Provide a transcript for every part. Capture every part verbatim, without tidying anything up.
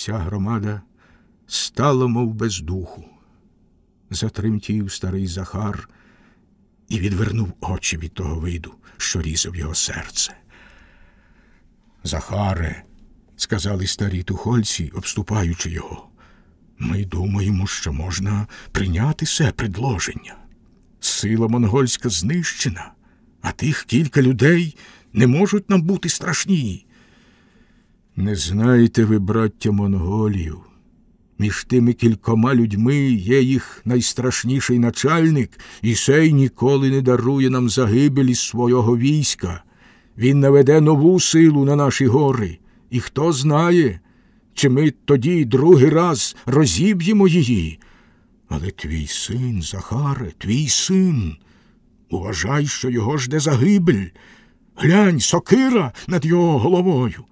Вся громада стала, мов без духу. Затремтів старий Захар і відвернув очі від того виду, що різав його серце. «Захаре», – сказали старі тухольці, обступаючи його, – «ми думаємо, що можна прийняти се предложення. Сила монгольська знищена, а тих кілька людей не можуть нам бути страшні». «Не знаєте ви, браття монголів, між тими кількома людьми є їх найстрашніший начальник, і сей ніколи не дарує нам загибелі свого війська. Він наведе нову силу на наші гори, і хто знає, чи ми тоді другий раз розіб'ємо її. Але твій син, Захаре, твій син, уважай, що його жде загибель. Глянь, сокира над його головою».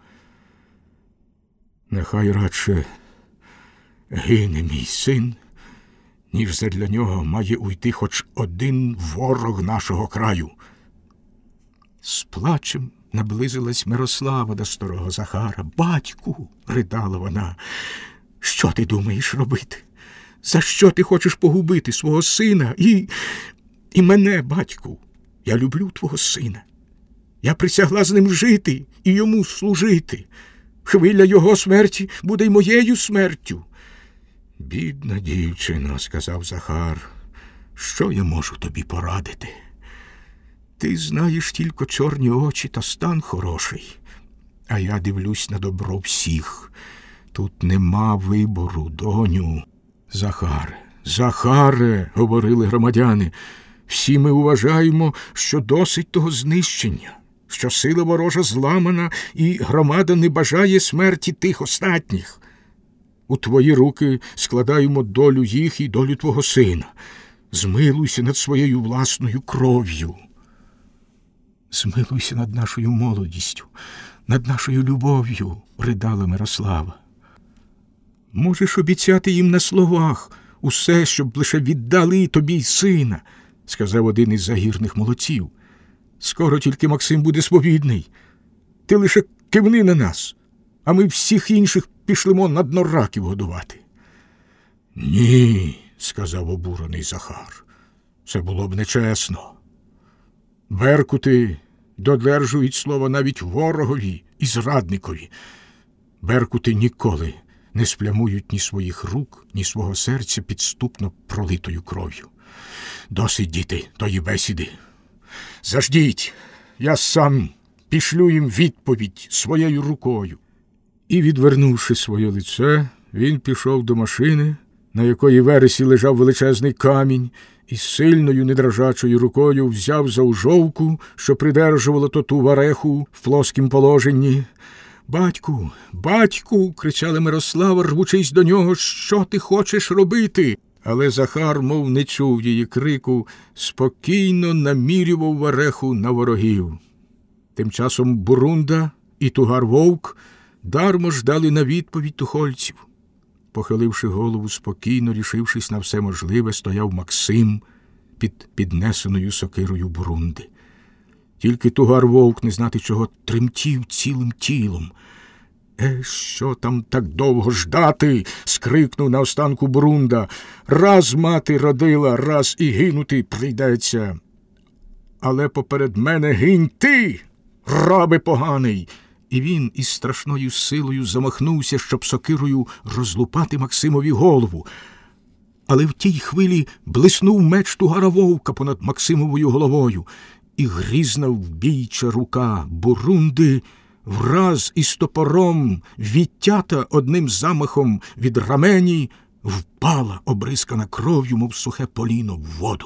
«Нехай радше гине мій син, ніж задля нього має уйти хоч один ворог нашого краю». З плачем наблизилась Мирослава до старого Захара. «Батьку», – ридала вона, – «що ти думаєш робити? За що ти хочеш погубити свого сина і, і мене, батьку? Я люблю твого сина. Я присягла з ним жити і йому служити. Хвиля його смерті буде й моєю смертю». «Бідна дівчина», – сказав Захар, – «що я можу тобі порадити? Ти знаєш тільки чорні очі та стан хороший, а я дивлюсь на добро всіх. Тут нема вибору, доню». «Захаре, Захаре», – говорили громадяни, – «всі ми вважаємо, що досить того знищення, що сила ворожа зламана і громада не бажає смерті тих остатніх. У твої руки складаємо долю їх і долю твого сина. Змилуйся над своєю власною кров'ю». «Змилуйся над нашою молодістю, над нашою любов'ю», – ридала Мирослава. «Можеш обіцяти їм на словах усе, щоб лише віддали тобі й сина», – сказав один із загірних молодців. «Скоро тільки Максим буде сповідний. Ти лише кивни на нас, а ми всіх інших пішлемо на дно раків годувати». «Ні», – сказав обурений Захар, – «це було б нечесно. Беркути додержують слова навіть ворогові і зрадникові. Беркути ніколи не сплямують ні своїх рук, ні свого серця підступно пролитою кров'ю. Досить, діти, тої бесіди. Заждіть, я сам пішлю їм відповідь своєю рукою». І, відвернувши своє лице, він пішов до машини, на якої вересі лежав величезний камінь, і сильною недрожачою рукою взяв за ужовку, що придержувала тоту вареху в плоскім положенні. «Батьку, батьку!» – кричала Мирослава, рвучись до нього. «Що ти хочеш робити?» Але Захар, мов не чув її крику, спокійно намірював вареху на ворогів. Тим часом Бурунда і Тугар-Вовк дармо ждали на відповідь тухольців. Похиливши голову, спокійно рішившись на все можливе, стояв Максим під піднесеною сокирою Бурунди. Тільки Тугар-Вовк, не знати чого, тремтів цілим тілом. «Е, що там так довго ждати?» – скрикнув наостанку Бурунда. «Раз мати родила, раз і гинути прийдеться. Але поперед мене гинь ти, рабе поганий!» І він із страшною силою замахнувся, щоб сокирою розлупати Максимові голову. Але в тій хвилі блиснув меч Тугара-Вовка понад Максимовою головою, і грізна вбійча рука Бурунди враз із топором, відтята одним замахом від рамені, впала, обрискана кров'ю, мов сухе поліно, в воду.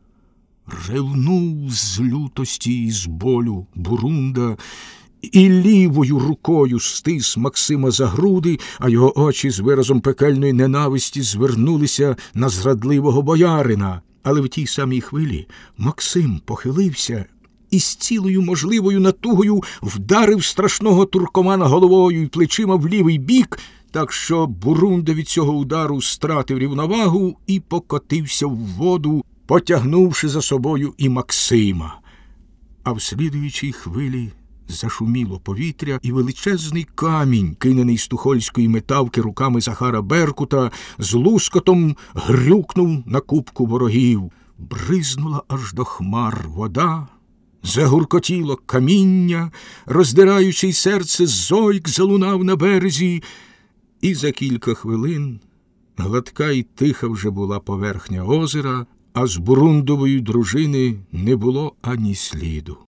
Ревнув з лютості і з болю Бурунда, і лівою рукою стис Максима за груди, а його очі з виразом пекельної ненависті звернулися на зрадливого боярина. Але в тій самій хвилі Максим похилився і з цілою можливою натугою вдарив страшного туркомана головою і плечима в лівий бік, так що Бурунда від цього удару стратив рівновагу і покотився в воду, потягнувши за собою і Максима. А в слідуючій хвилі зашуміло повітря, і величезний камінь, кинений з тухольської метавки руками Захара Беркута, з лускотом грюкнув на купку ворогів. Бризнула аж до хмар вода, загуркотіло каміння, роздираючий серце зойк залунав на березі, і за кілька хвилин гладка й тиха вже була поверхня озера, а з Бурундової дружини не було ані сліду.